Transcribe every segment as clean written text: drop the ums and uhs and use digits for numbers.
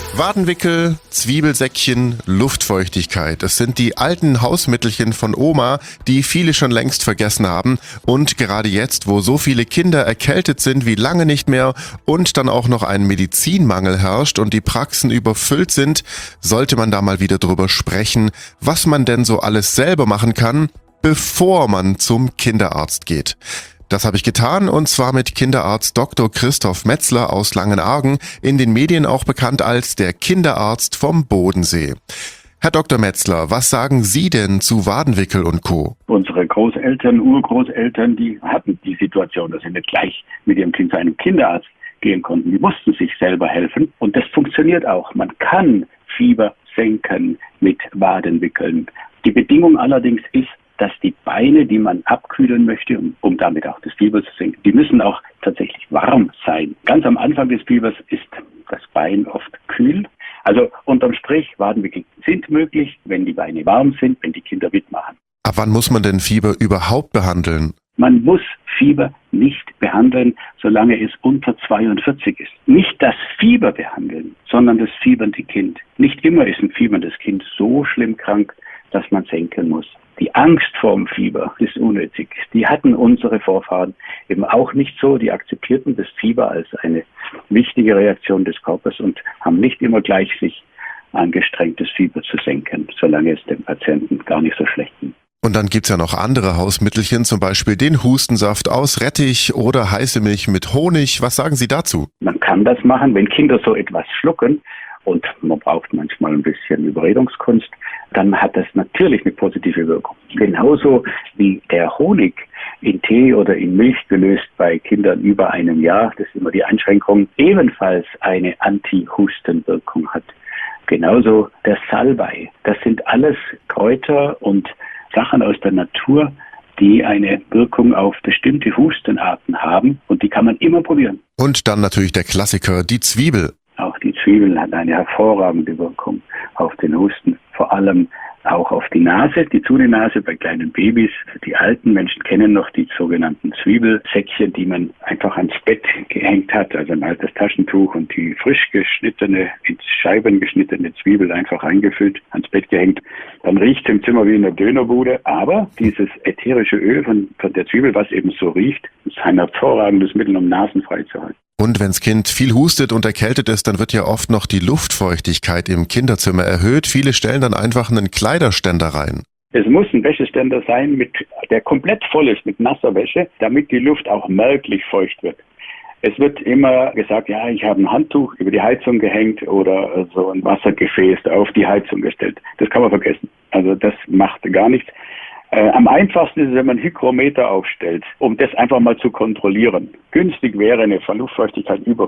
Wadenwickel, Zwiebelsäckchen, Luftfeuchtigkeit. Das sind die alten Hausmittelchen von Oma, die viele schon längst vergessen haben. Und gerade jetzt, wo so viele Kinder erkältet sind wie lange nicht mehr und dann auch noch ein Medizinmangel herrscht und die Praxen überfüllt sind, sollte man da mal wieder drüber sprechen, was man denn so alles selber machen kann, bevor man zum Kinderarzt geht. Das habe ich getan, und zwar mit Kinderarzt Dr. Christoph Metzler aus Langenargen, in den Medien auch bekannt als der Kinderarzt vom Bodensee. Herr Dr. Metzler, was sagen Sie denn zu Wadenwickel und Co.? Unsere Großeltern, Urgroßeltern, die hatten die Situation, dass sie nicht gleich mit ihrem Kind zu einem Kinderarzt gehen konnten. Die mussten sich selber helfen, und das funktioniert auch. Man kann Fieber senken mit Wadenwickeln. Die Bedingung allerdings ist, dass die Beine, die man abkühlen möchte, um damit auch das Fieber zu senken, die müssen auch tatsächlich warm sein. Ganz am Anfang des Fiebers ist das Bein oft kühl. Also unterm Strich, Wadenwickel sind möglich, wenn die Beine warm sind, wenn die Kinder mitmachen. Ab wann muss man denn Fieber überhaupt behandeln? Man muss Fieber nicht behandeln, solange es unter 42 ist. Nicht das Fieber behandeln, sondern das fiebernde Kind. Nicht immer ist ein fieberndes Kind so schlimm krank, dass man senken muss. Die Angst vor dem Fieber ist unnötig. Die hatten unsere Vorfahren eben auch nicht so. Die akzeptierten das Fieber als eine wichtige Reaktion des Körpers und haben nicht immer gleich sich angestrengt, das Fieber zu senken, solange es dem Patienten gar nicht so schlecht ging. Und dann gibt's ja noch andere Hausmittelchen, zum Beispiel den Hustensaft aus Rettich oder heiße Milch mit Honig. Was sagen Sie dazu? Man kann das machen, wenn Kinder so etwas schlucken, und man braucht manchmal ein bisschen Überredungskunst, dann hat das natürlich eine positive Wirkung. Genauso wie der Honig in Tee oder in Milch gelöst bei Kindern über einem Jahr, das ist immer die Einschränkung, ebenfalls eine Anti-Hustenwirkung hat. Genauso der Salbei. Das sind alles Kräuter und Sachen aus der Natur, die eine Wirkung auf bestimmte Hustenarten haben, und die kann man immer probieren. Und dann natürlich der Klassiker, die Zwiebel. Auch die Zwiebel hat eine hervorragende Wirkung auf den Husten, vor allem auch auf die Nase, die Zunähnase bei kleinen Babys. Die alten Menschen kennen noch die sogenannten Zwiebelsäckchen, die man einfach ans Bett gehängt hat, also ein altes Taschentuch, und die frisch geschnittene, in Scheiben geschnittene Zwiebel einfach eingefüllt, ans Bett gehängt. Dann riecht es im Zimmer wie in der Dönerbude, aber dieses ätherische Öl von der Zwiebel, was eben so riecht, ist ein hervorragendes Mittel, um Nasen frei zu halten. Und wenns Kind viel hustet und erkältet ist, dann wird ja oft noch die Luftfeuchtigkeit im Kinderzimmer erhöht. Viele stellen dann einfach einen Kleiderständer rein. Es muss ein Wäscheständer sein, der komplett voll ist mit nasser Wäsche, damit die Luft auch merklich feucht wird. Es wird immer gesagt, ja, ich habe ein Handtuch über die Heizung gehängt oder so ein Wassergefäß auf die Heizung gestellt. Das kann man vergessen. Also das macht gar nichts. Am einfachsten ist es, wenn man ein Hygrometer aufstellt, um das einfach mal zu kontrollieren. Günstig wäre eine Luftfeuchtigkeit über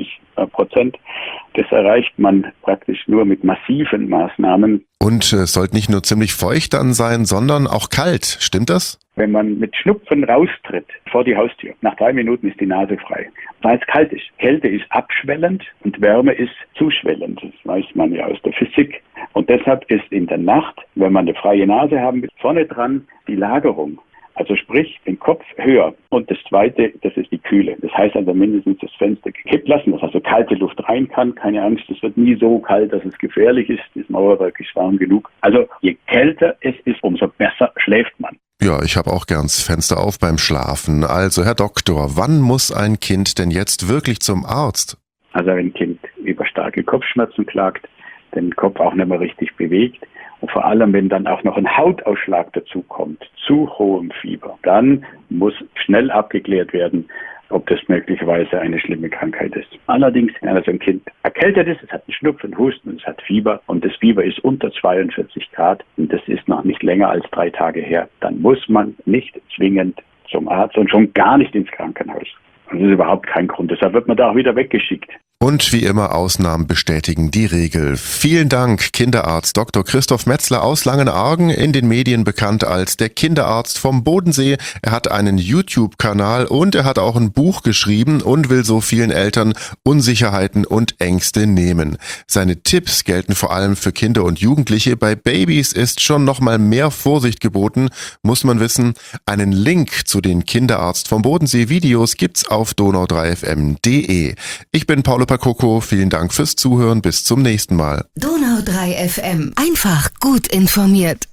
50%. Das erreicht man praktisch nur mit massiven Maßnahmen. Und es sollte nicht nur ziemlich feucht dann sein, sondern auch kalt. Stimmt das? Wenn man mit Schnupfen raustritt vor die Haustür, nach 3 Minuten ist die Nase frei, weil es kalt ist. Kälte ist abschwellend und Wärme ist zuschwellend. Das weiß man ja aus der Physik. Und deshalb ist in der Nacht, wenn man eine freie Nase haben will, vorne dran die Lagerung. Also sprich, den Kopf höher. Und das Zweite, das ist die Kühle. Das heißt also mindestens das Fenster gekippt lassen, dass also kalte Luft rein kann. Keine Angst, es wird nie so kalt, dass es gefährlich ist. Das Mauerwerk ist warm genug. Also je kälter es ist, umso besser schläft man. Ja, ich habe auch gern das Fenster auf beim Schlafen. Also, Herr Doktor, wann muss ein Kind denn jetzt wirklich zum Arzt? Also wenn ein Kind über starke Kopfschmerzen klagt, den Kopf auch nicht mehr richtig bewegt, und vor allem, wenn dann auch noch ein Hautausschlag dazu kommt, zu hohem Fieber, dann muss schnell abgeklärt werden, ob das möglicherweise eine schlimme Krankheit ist. Allerdings, wenn also ein Kind erkältet ist, es hat einen Schnupfen, Husten, es hat Fieber, und das Fieber ist unter 42 Grad und das ist noch nicht länger als 3 Tage her, dann muss man nicht zwingend zum Arzt und schon gar nicht ins Krankenhaus. Das ist überhaupt kein Grund. Deshalb wird man da auch wieder weggeschickt. Und wie immer, Ausnahmen bestätigen die Regel. Vielen Dank, Kinderarzt Dr. Christoph Metzler aus Langenargen, in den Medien bekannt als der Kinderarzt vom Bodensee. Er hat einen YouTube-Kanal und er hat auch ein Buch geschrieben und will so vielen Eltern Unsicherheiten und Ängste nehmen. Seine Tipps gelten vor allem für Kinder und Jugendliche. Bei Babys ist schon noch mal mehr Vorsicht geboten, muss man wissen. Einen Link zu den Kinderarzt vom Bodensee Videos gibt's auf donau3fm.de. Ich bin Paulo Papa Coco, vielen Dank fürs Zuhören. Bis zum nächsten Mal. Donau 3 FM. Einfach gut informiert.